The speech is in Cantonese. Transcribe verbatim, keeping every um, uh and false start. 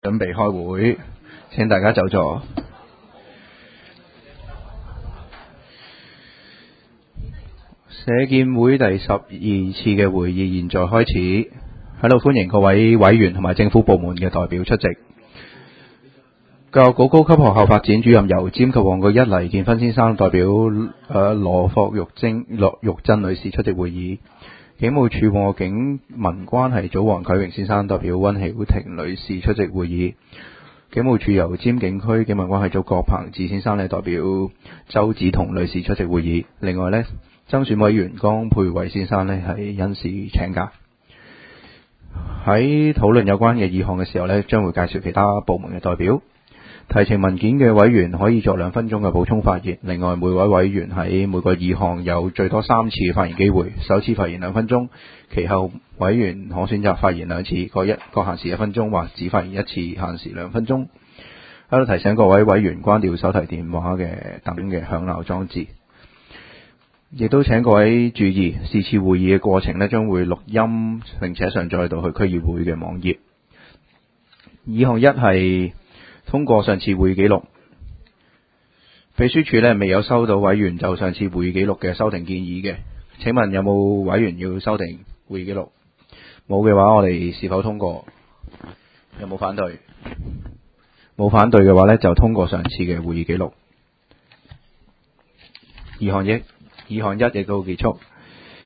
準備開會，請大家就座。社建會第十二次嘅會議現在開始，喺度歡迎各位委員同埋政府部門嘅代表出席。教育局高級學校發展主任尤占及旺角一黎建勳先生代表誒、呃、羅霍玉貞、羅玉珍女士出席會議。警務處和警民關係組黃啟榮先生代表溫曉婷女士出席會議。警務處油尖警區警民關係組郭鵬志先生咧代表周子彤女士出席會議。另外呢，增選委員江佩慧先生咧係因事請假。喺討論有關嘅議項嘅時候呢，將會介紹其他部門嘅代表。提呈文件嘅委員可以作兩分鐘嘅補充發言。另外，每位委員喺每個議項有最多三次嘅發言機會，首次發言兩分鐘，其後委員可選擇發言兩次，各一各限時一分鐘，或只發言一次，限時兩分鐘。喺度提醒各位委員關掉手提電話嘅等嘅響鬧裝置，亦都請各位注意，是次會議嘅過程呢將會錄音並且上載到去區議會嘅網頁。議項一係通過上次會議記錄，秘書處呢未有收到委員就上次會議記錄嘅修訂建議嘅。請問有冇委員要修訂會議記錄？冇嘅話，我哋是否通過？有冇反對？冇反對嘅話呢，就通過上次嘅會議記錄。議項一，議項一亦都結束。